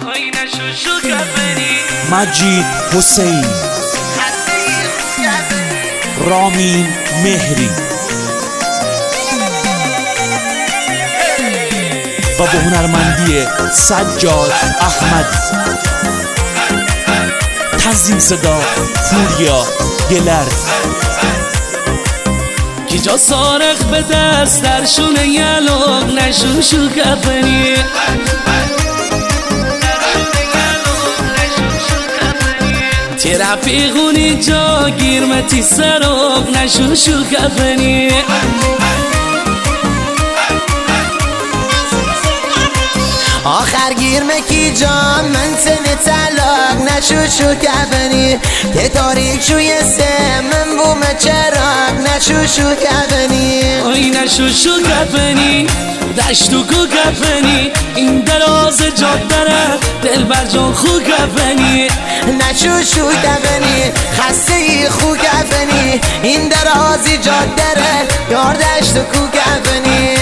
مجید حسین، رامین مهری و با هنرمندی سجاد احمد. تنظیم صدا فوریا گلر. کی جا سارخ به دست در شونه یلوغ نشوشو کفنی. تی رفیقونی جا گیرمتی سروغ نشوشو کفنی. آخر گیرمکی جان من سن طلاق نشوشو کفنی. تی تاریک شوی سه من بوم چراغ نشوشو کفنی. آی نشوشو کفنی دشتو کو کفنی. این دراز جادره دل بر جان خو کفنی. نشوشو کفنی خسته ای خو کفنی. این درازی جادره یار دشتو کو کفنی.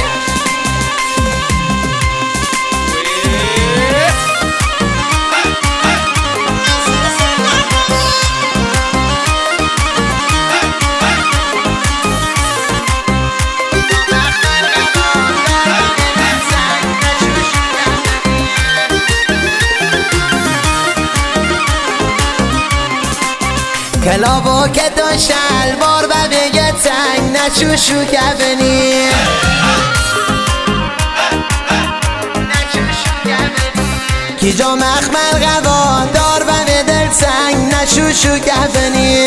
کلابو که تو شلوار و بگه تنگ نشوشو کفنی. کی جا مخمل قوا دار و به دل تنگ نشوشو کفنی.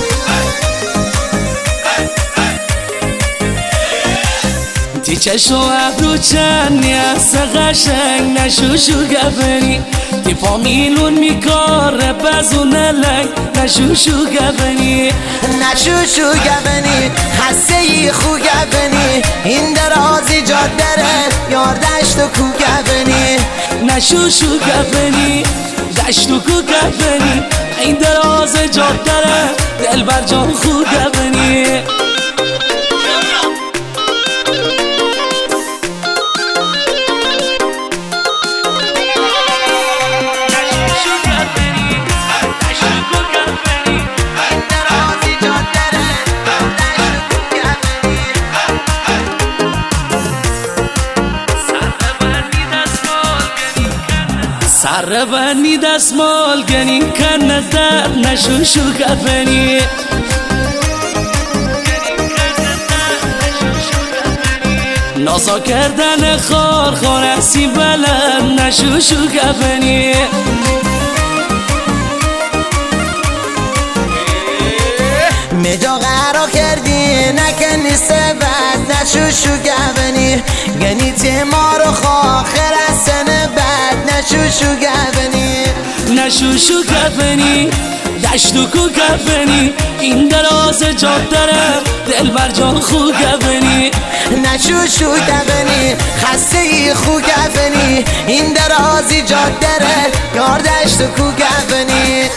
تی چشم و ابرو چندی از قشنگ نشوشو کفنی. تی فامیلون میکاره بزون لنگ نشوشو کفنی. نشوشو کفنی خسته ای خو کفنی. این درازی جادره یار دشت و کو کفنی. نشوشو کفنی دشت و کو کفنی. این دراز جادره دل بر جان خو کفنی. سر بندی دستمال گنین کنه در نشوشو کفنی. نازا کردن خار خانسی بلند نشوشو کفنی. مجا قرار کردی نکنی سبت نشوشو کفنی. گنی تی ما رو خواخر از سن بد نشوشو کفنی. نشوشو کفنی دشتو کو کفنی. این دراز جادره دل بر جان خو کفنی. نشوشو کفنی خسته ای خو کفنی. این درازی جادره یار دشت و کو کفنی.